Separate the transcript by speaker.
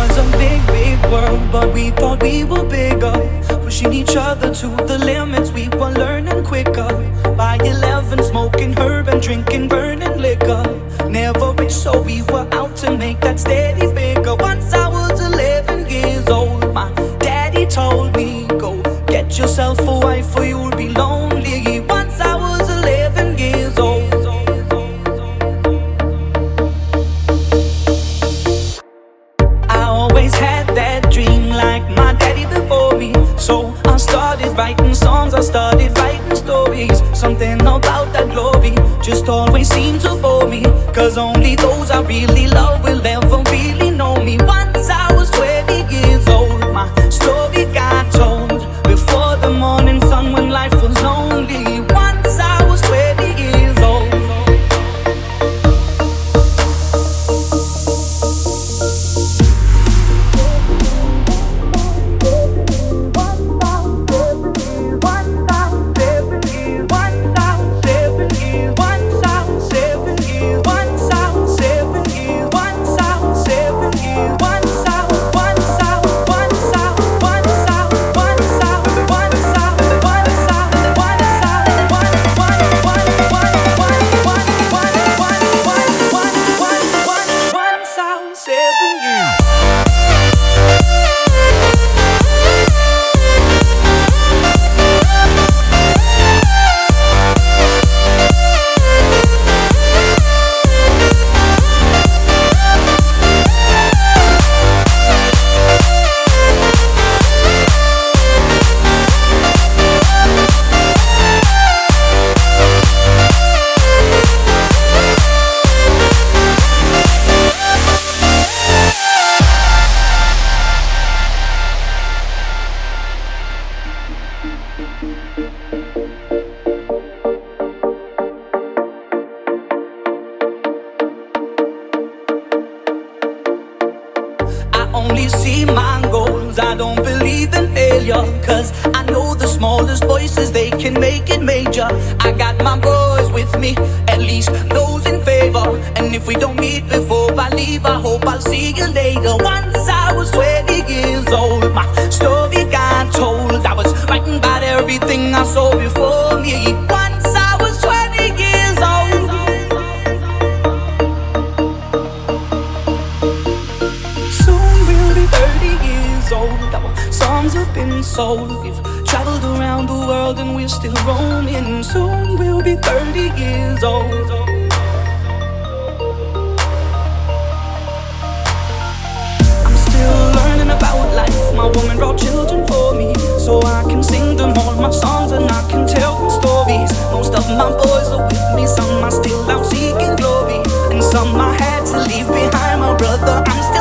Speaker 1: was a big, big world, but we thought we were bigger. Pushing each other to the limits, we were learning quicker. By 11, smoking herb and drinking burning liquor. Never rich, so we were out to make that steady figure. Once I was 11 years old, my daddy told me, go get yourself a wife or you'll be lonely. Once I was 11 years old. I always had that dream like my daddy before me. So I started writing songs, I started writing stories. Something about that glory just always seemed to bore me. Cause only those I really love will ever really know me. Once I was 20 years old, my story got told. Before the morning sun when life was lonely. Once I was 20 years old. Only see my goals, I don't believe in failure. Cause I know the smallest voices, they can make it major. I got my boys with me, at least those in favor. And if we don't meet before I leave, I hope I'll see you later. Once I was 20 years old, my story got told. I was writing about everything I saw before me. Once I was 20 years old. Soon we'll be 30 years old. Our songs have been sold. We've traveled around the world and we're still roaming. Soon we'll be 30 years old. I'm still learning about life. My woman brought children for me, so I can sing them all my songs and I can tell them stories. Most of my boys are with me, some are still out seeking glory, and some I had to leave behind. My brother, I'm still